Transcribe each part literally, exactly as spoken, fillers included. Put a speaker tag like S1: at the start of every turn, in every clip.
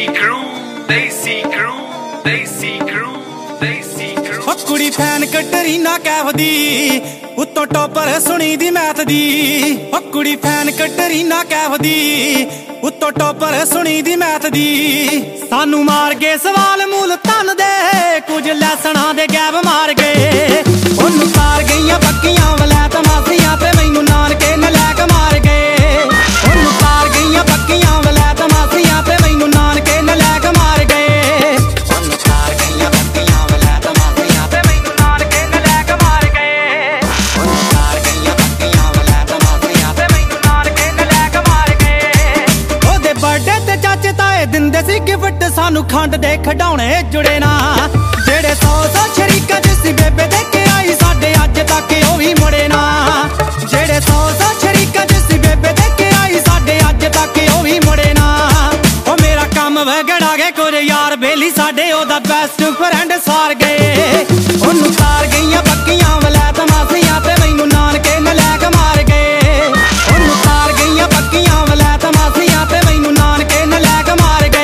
S1: Desi crew, Desi crew, Desi crew, Desi crew।
S2: ओ कुड़ी fan Katrina Kaif दी उत्तों टॉपर सुनी दी मैथ दी। ओ कुड़ी फैन कटरीना कैफ दी उत्तों टॉपर सुनी दी मैथ दी। सानू मार गए सवाल मूल तन दे कुछ लैसना दे गैब मार गए। ओनू तार गईयां पक्कियां वलैत मासियां ते मैनू नानके नलैक मार गए। ओनू तार गईयां पक्कियां वलैत मासियां ते मैनू नानके नलैक मार गए। ओनू तार गईयां पक्कियां वलैत मासियां ते मैनू नानके नलैक मार गए। ओनू तार गईयां पक्कियां वलैत मासियां ते मैनू नानके नलैक मार गए। ओदे बर्थडे ते चाचे ताए दिंदे सी गिफ्ट सानू खंड दे खिडौणे जुड़े ना। जेड़े सौ सौ शरीका जिसी बेबे दे के आई साडे अज तक ओ भी मुड़े ना। जेड़े सौ सौ शरीका जिसी बेबे दे के आई साडे अज तक ओ भी मुड़े ना। ओ मेरा काम वगड़ा गए कुछ यार बेली साडे ओदा बेस्ट फ्रेंड सार गए। ओनू तार गईयां पक्कियां वलैत मासियां ते मैनू नानके नलैक मार गए। ओनू तार गईयां पक्कियां वलैत मासियां ते मैनू नानके नलैक मार गए।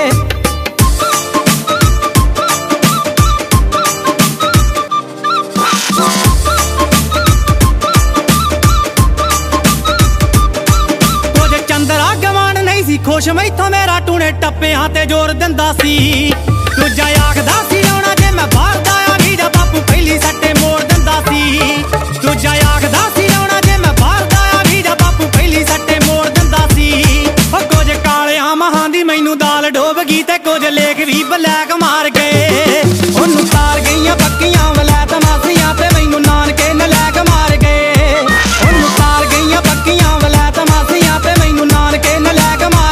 S2: खुश मैथों मेरा टूने टप्पियां ते जोर दिंदा सी। दूजा आखदा सी आउणा जे मैं बाहर दा आ वीरा बापू पहली सट्टे मोड़ दिंदा सी। दूजा आखदा सी आउणा जे मैं बाहर दा आ वीरा बापू पहली सट्टे मोड़ दिंदा सी। ओ कुछ कालियां महां दी मैनू दाल डोब गई ते कुछ लेख भी ब्लैक मार गए। ओनू तार गईयां पक्कियां वलैत मासियां ते मैनू नानके नलैक मार गए। ओनू तार गईयां पक्कियां वलैत मासियां ते मैनू नानके नलैक मार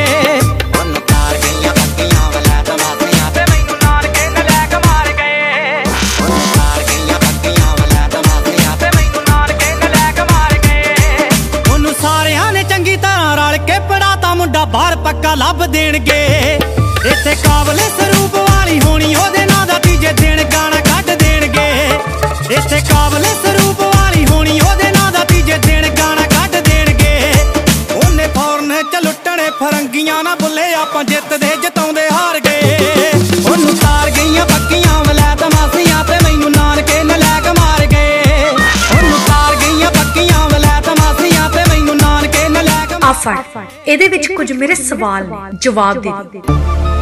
S2: बाहर पक्का लभ देणगे। इत्थे काबले सरूप वाली होनी ओदे नां दा तीजे दिन गाना कढ देणगे। इत्थे काबले सरूप वाली होनी ओदे नां दा तीजे दिन गाना कढ देणगे। ओने फौरन च लुट्टणे फरंगियां ना बुल्ले आपां जितदे जिताउंदे हार गए। ओनू तार गईयां पक्कियां वलैत मासियां ते मैनू नानके नलैक मार गए। ओनू तार गईयां पक्कियां वलैत मासियां ते मैनू नानके नलैक।
S3: आ फड़ ਇਹਦੇ ਵਿੱਚ ਕੁਝ ਮੇਰੇ ਸਵਾਲ ਨੇ ਜਵਾਬ ਦੇ ਦੇ।